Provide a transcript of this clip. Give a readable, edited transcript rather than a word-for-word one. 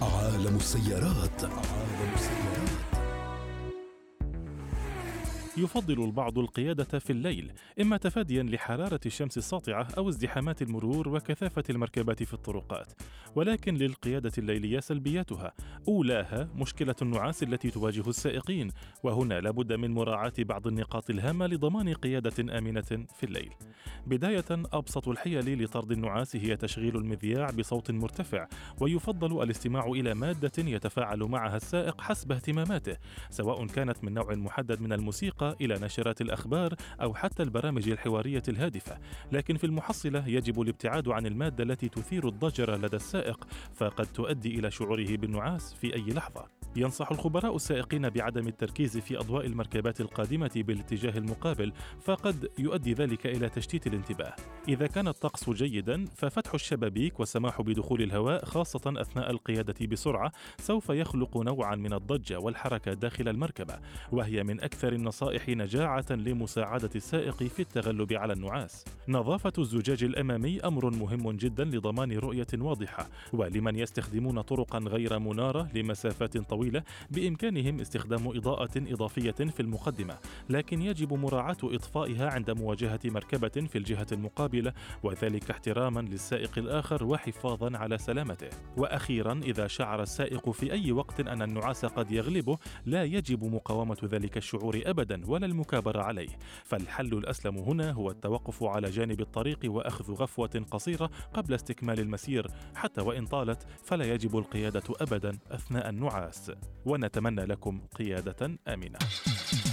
عالم السيارات. يفضل البعض القيادة في الليل، إما تفاديا لحرارة الشمس الساطعة أو ازدحامات المرور وكثافة المركبات في الطرقات. ولكن للقيادة الليلية سلبياتها، أولاها مشكلة النعاس التي تواجه السائقين، وهنا لابد من مراعاة بعض النقاط الهامة لضمان قيادة آمنة في الليل. بداية، أبسط الحيل لطرد النعاس هي تشغيل المذياع بصوت مرتفع، ويفضل الاستماع إلى مادة يتفاعل معها السائق حسب اهتماماته، سواء كانت من نوع محدد من الموسيقى إلى نشرات الأخبار أو حتى البرامج الحوارية الهادفة. لكن في المحصلة يجب الابتعاد عن المادة التي تثير الضجر لدى السائق، فقد تؤدي إلى شعوره بالنعاس في أي لحظة. ينصح الخبراء السائقين بعدم التركيز في أضواء المركبات القادمة بالاتجاه المقابل، فقد يؤدي ذلك إلى تشتيت الانتباه. إذا كان الطقس جيدا، ففتح الشبابيك والسماح بدخول الهواء خاصة أثناء القيادة بسرعة سوف يخلق نوعا من الضجة والحركة داخل المركبة، وهي من أكثر النصائح نجاعة لمساعدة السائق في التغلب على النعاس. نظافة الزجاج الأمامي أمر مهم جدا لضمان رؤية واضحة، ولمن يستخدمون طرقا غير منارة لمسافات طويلة بإمكانهم استخدام إضاءة إضافية في المقدمة، لكن يجب مراعاة إطفائها عند مواجهة مركبة في الجهة المقابلة، وذلك احتراما للسائق الآخر وحفاظا على سلامته. وأخيرا، إذا شعر السائق في أي وقت أن النعاس قد يغلبه، لا يجب مقاومة ذلك الشعور أبدا ولا المكابرة عليه، فالحل الأسلم هنا هو التوقف على جانب الطريق وأخذ غفوة قصيرة قبل استكمال المسير، حتى وإن طالت فلا يجب القيادة أبدا أثناء النعاس. ونتمنى لكم قيادة آمنة.